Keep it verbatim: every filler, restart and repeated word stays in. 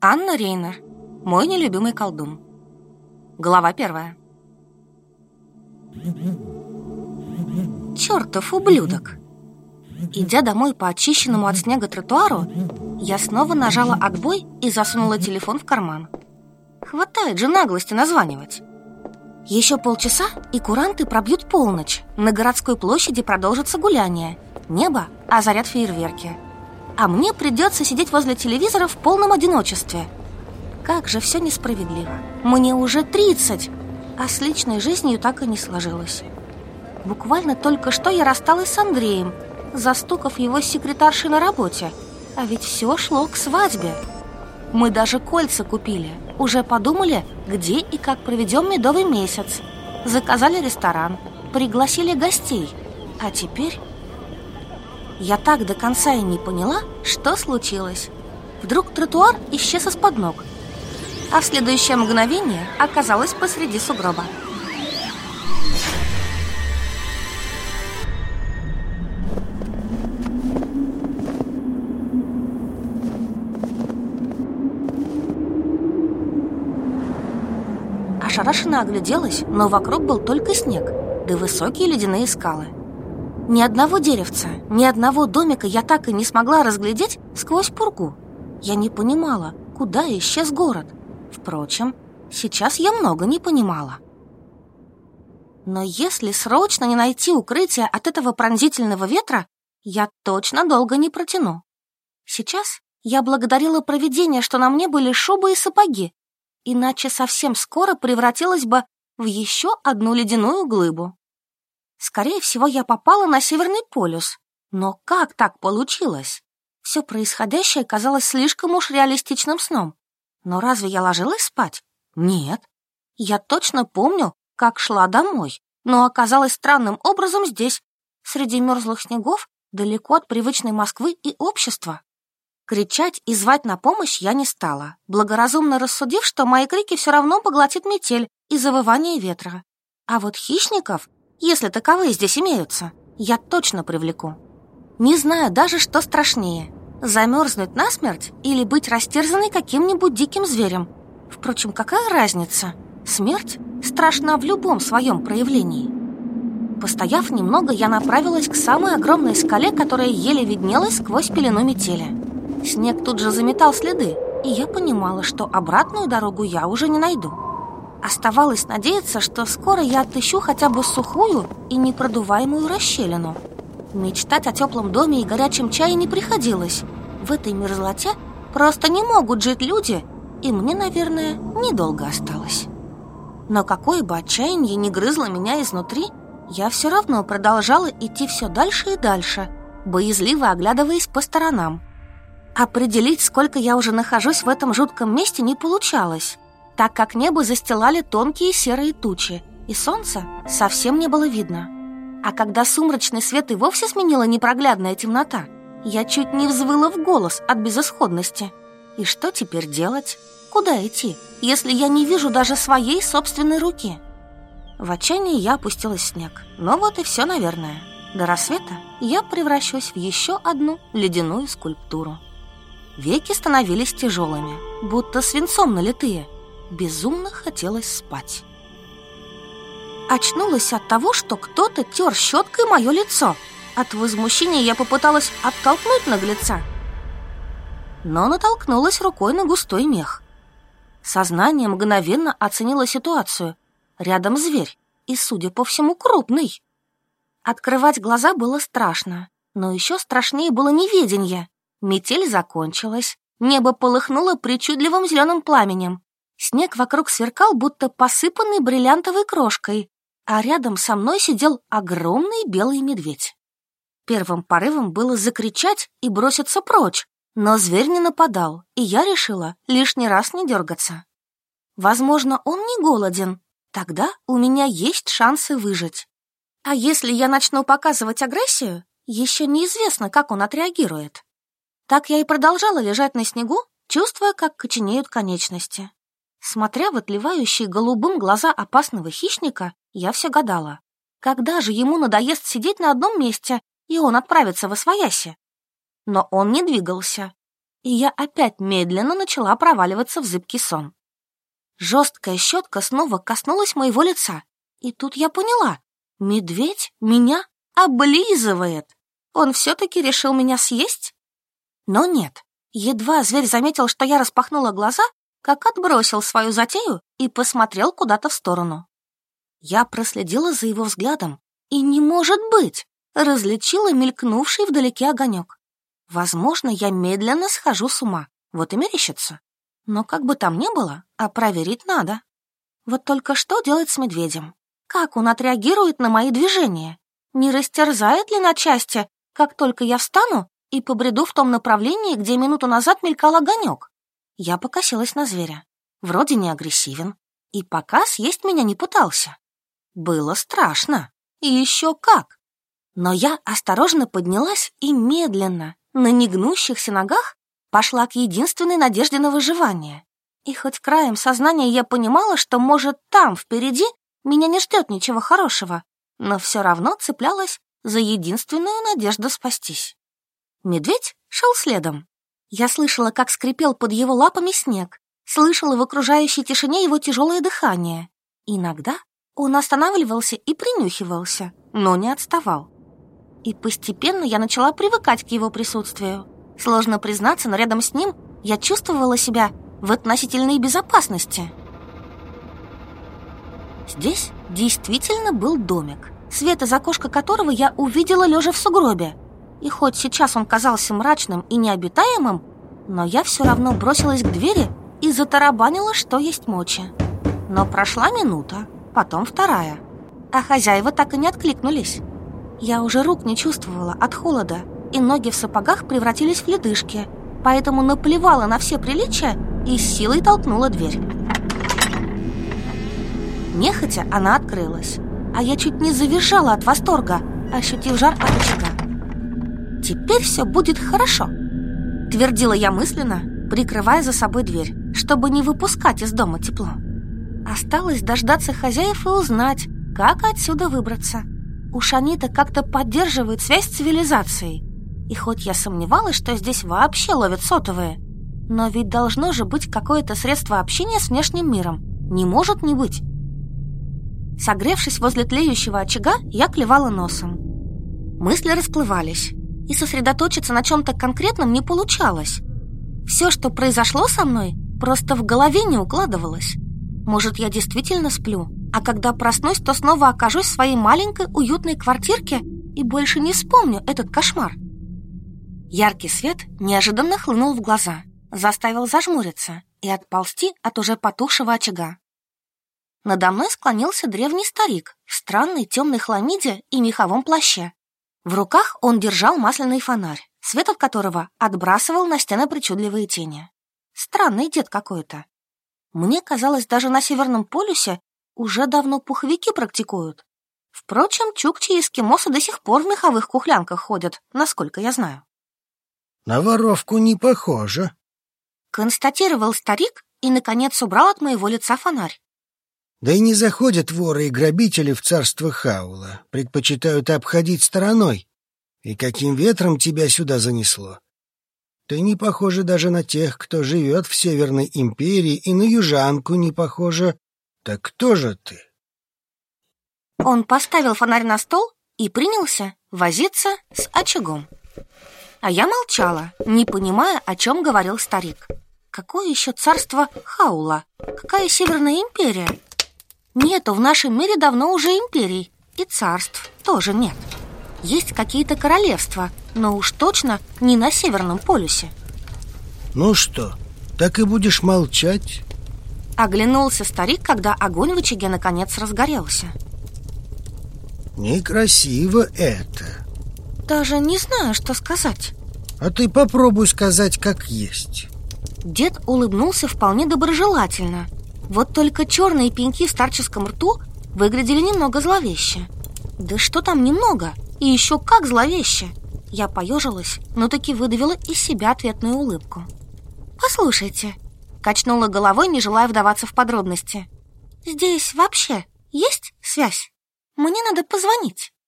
Анна Рейнер. Мой нелюбимый колдун. Глава первая. Чертов ублюдок! Идя домой по очищенному от снега тротуару, я снова нажала отбой и засунула телефон в карман. Хватает же наглости названивать. Еще полчаса, и куранты пробьют полночь. На городской площади продолжится гуляние. Небо озарят фейерверки. А мне придется сидеть возле телевизора в полном одиночестве. Как же все несправедливо. Мне уже тридцать, а с личной жизнью так и не сложилось. Буквально только что я рассталась с Андреем, застукав его с секретаршей на работе. А ведь все шло к свадьбе. Мы даже кольца купили. Уже подумали, где и как проведем медовый месяц. Заказали ресторан, пригласили гостей. А теперь... Я так до конца и не поняла, что случилось. Вдруг тротуар исчез из-под ног, а в следующее мгновение оказалась посреди сугроба. Ошарашенно огляделась, но вокруг был только снег, да высокие ледяные скалы. Ни одного деревца, ни одного домика я так и не смогла разглядеть сквозь пургу. Я не понимала, куда исчез город. Впрочем, сейчас я много не понимала. Но если срочно не найти укрытие от этого пронзительного ветра, я точно долго не протяну. Сейчас я благодарила провидение, что на мне были шубы и сапоги, иначе совсем скоро превратилась бы в еще одну ледяную глыбу. Скорее всего, я попала на Северный полюс. Но как так получилось? Все происходящее казалось слишком уж реалистичным сном. Но разве я ложилась спать? Нет. Я точно помню, как шла домой, но оказалась странным образом здесь, среди мерзлых снегов, далеко от привычной Москвы и общества. Кричать и звать на помощь я не стала, благоразумно рассудив, что мои крики все равно поглотит метель и завывание ветра. А вот хищников, если таковые здесь имеются, я точно привлеку. Не знаю даже, что страшнее — замерзнуть насмерть или быть растерзанной каким-нибудь диким зверем. Впрочем, какая разница? Смерть страшна в любом своем проявлении. Постояв немного, я направилась к самой огромной скале, которая еле виднелась сквозь пелену метели. Снег тут же заметал следы, и я понимала, что обратную дорогу я уже не найду. Оставалось надеяться, что скоро я отыщу хотя бы сухую и непродуваемую расщелину. Мечтать о теплом доме и горячем чае не приходилось. В этой мерзлоте просто не могут жить люди, и мне, наверное, недолго осталось. Но какое бы отчаяние ни грызло меня изнутри, я все равно продолжала идти все дальше и дальше, боязливо оглядываясь по сторонам. Определить, сколько я уже нахожусь в этом жутком месте, не получалось, так как небо застилали тонкие серые тучи, и солнца совсем не было видно. А когда сумрачный свет и вовсе сменила непроглядная темнота, я чуть не взвыла в голос от безысходности. И что теперь делать? Куда идти, если я не вижу даже своей собственной руки? В отчаянии я опустилась в снег. Ну вот и все, наверное. До рассвета я превращусь в еще одну ледяную скульптуру. Веки становились тяжелыми, будто свинцом налитые. Безумно хотелось спать. Очнулась от того, что кто-то тер щеткой мое лицо. От возмущения я попыталась оттолкнуть наглеца, но натолкнулась рукой на густой мех. Сознание мгновенно оценило ситуацию. Рядом зверь, и, судя по всему, крупный. Открывать глаза было страшно, но еще страшнее было неведение. Метель закончилась, небо полыхнуло причудливым зеленым пламенем. Снег вокруг сверкал, будто посыпанный бриллиантовой крошкой, а рядом со мной сидел огромный белый медведь. Первым порывом было закричать и броситься прочь, но зверь не нападал, и я решила лишний раз не дергаться. Возможно, он не голоден, тогда у меня есть шансы выжить. А если я начну показывать агрессию, еще неизвестно, как он отреагирует. Так я и продолжала лежать на снегу, чувствуя, как коченеют конечности. Смотря в отливающие голубым глаза опасного хищника, я все гадала, когда же ему надоест сидеть на одном месте, и он отправится восвояси. Но он не двигался. и я опять медленно начала проваливаться в зыбкий сон. Жесткая щетка снова коснулась моего лица, и тут я поняла, медведь меня облизывает. Он все-таки решил меня съесть? Но нет, едва зверь заметил, что я распахнула глаза, как отбросил свою затею и посмотрел куда-то в сторону. Я проследила за его взглядом, и не может быть, различила мелькнувший вдалеке огонек. Возможно, я медленно схожу с ума, вот и мерещится. Но как бы там ни было, а проверить надо. Вот только что делать с медведем? Как он отреагирует на мои движения? Не растерзает ли на части, как только я встану и побреду в том направлении, где минуту назад мелькал огонек? Я покосилась на зверя. Вроде не агрессивен, и пока съесть меня не пытался. Было страшно, и еще как. Но я осторожно поднялась и медленно, на негнущихся ногах, пошла к единственной надежде на выживание. И хоть краем сознания я понимала, что, может, там, впереди, меня не ждет ничего хорошего, но все равно цеплялась за единственную надежду спастись. Медведь шел следом. Я слышала, как скрипел под его лапами снег, слышала в окружающей тишине его тяжелое дыхание. Иногда он останавливался и принюхивался, но не отставал. И постепенно я начала привыкать к его присутствию. Сложно признаться, но рядом с ним я чувствовала себя в относительной безопасности. Здесь действительно был домик, свет из окошка которого я увидела лежа в сугробе. И хоть сейчас он казался мрачным и необитаемым, но я все равно бросилась к двери и затарабанила, что есть мочи. Но прошла минута, потом вторая, а хозяева так и не откликнулись. Я уже рук не чувствовала от холода, и ноги в сапогах превратились в ледышки, поэтому наплевала на все приличия и с силой толкнула дверь. Нехотя она открылась, а я чуть не завизжала от восторга, ощутив жар от очага. «Теперь все будет хорошо», — твердила я мысленно, прикрывая за собой дверь, чтобы не выпускать из дома тепло. Осталось дождаться хозяев и узнать, как отсюда выбраться. Уж они-то как-то поддерживают связь с цивилизацией. И хоть я сомневалась, что здесь вообще ловят сотовые, но ведь должно же быть какое-то средство общения с внешним миром. Не может не быть. Согревшись возле тлеющего очага, я клевала носом. Мысли расплывались, и сосредоточиться на чем-то конкретном не получалось. Все, что произошло со мной, просто в голове не укладывалось. Может, я действительно сплю, а когда проснусь, то снова окажусь в своей маленькой уютной квартирке и больше не вспомню этот кошмар. Яркий свет неожиданно хлынул в глаза, заставил зажмуриться и отползти от уже потухшего очага. Надо мной склонился древний старик в странной темной хламиде и меховом плаще. В руках он держал масляный фонарь, свет от которого отбрасывал на стены причудливые тени. Странный дед какой-то. Мне казалось, даже на Северном полюсе уже давно пуховики практикуют. Впрочем, чукчи и эскимосы до сих пор в меховых кухлянках ходят, насколько я знаю. На воровку не похоже, констатировал старик и, наконец, убрал от моего лица фонарь. Да и не заходят воры и грабители в царство Хаула, предпочитают обходить стороной. И каким ветром тебя сюда занесло? Ты не похожа даже на тех, кто живет в Северной империи, и на южанку не похожа. Так кто же ты? Он поставил фонарь на стол и принялся возиться с очагом. А я молчала, не понимая, о чем говорил старик. Какое еще царство Хаула? Какая Северная империя? Нету в нашем мире давно уже империй, и царств тоже нет. Есть какие-то королевства, но уж точно не на Северном полюсе. Ну что, так и будешь молчать? Оглянулся старик, когда огонь в очаге наконец разгорелся. Некрасиво это. Даже не знаю, что сказать. А ты попробуй сказать, как есть. Дед улыбнулся вполне доброжелательно. Вот только черные пеньки в старческом рту выглядели немного зловеще. Да что там немного? И еще как зловеще! Я поежилась, но таки выдавила из себя ответную улыбку. «Послушайте», — качнула головой, не желая вдаваться в подробности. «Здесь вообще есть связь? Мне надо позвонить».